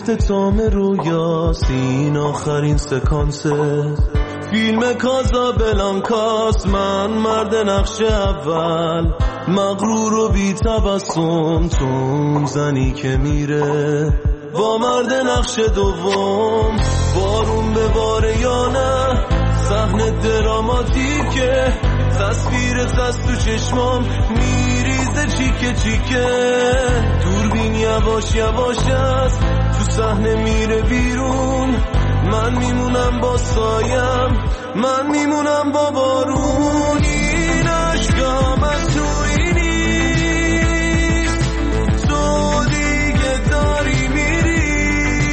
اختتام رویاست این آخرین سکانسه فیلم کازابلانکاست من مرد نقش اول مغرور و بی تبسم تو اون زنی که میره با مرد نقش دوم بارون به باره یا نه صحنه دراماتیکه تصویر خست تو چشمام میریزه چیکه چیکه دوربین یواش یواش است تو صحنه میره بیرون من میمونم با سایم من میمونم با بارون این عشقم از توی نیست تو دیگه داری میری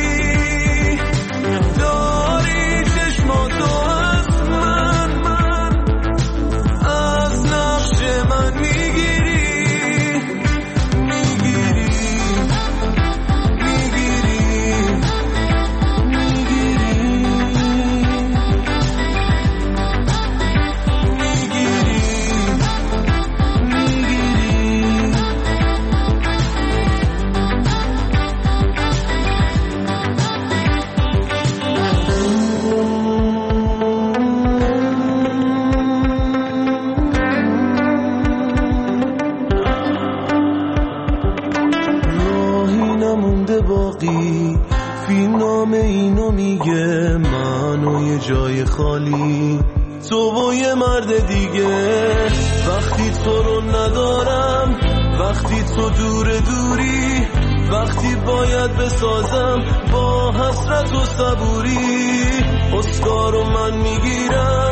داری چشماتو از من از نقش من میگیری باقی فیلم نام اینو میگه من و یه جای خالی تو و یه مرد دیگه وقتی تو رو ندارم وقتی تو دوری وقتی باید بسازم با حسرت و صبوری اسکارو من میگیرم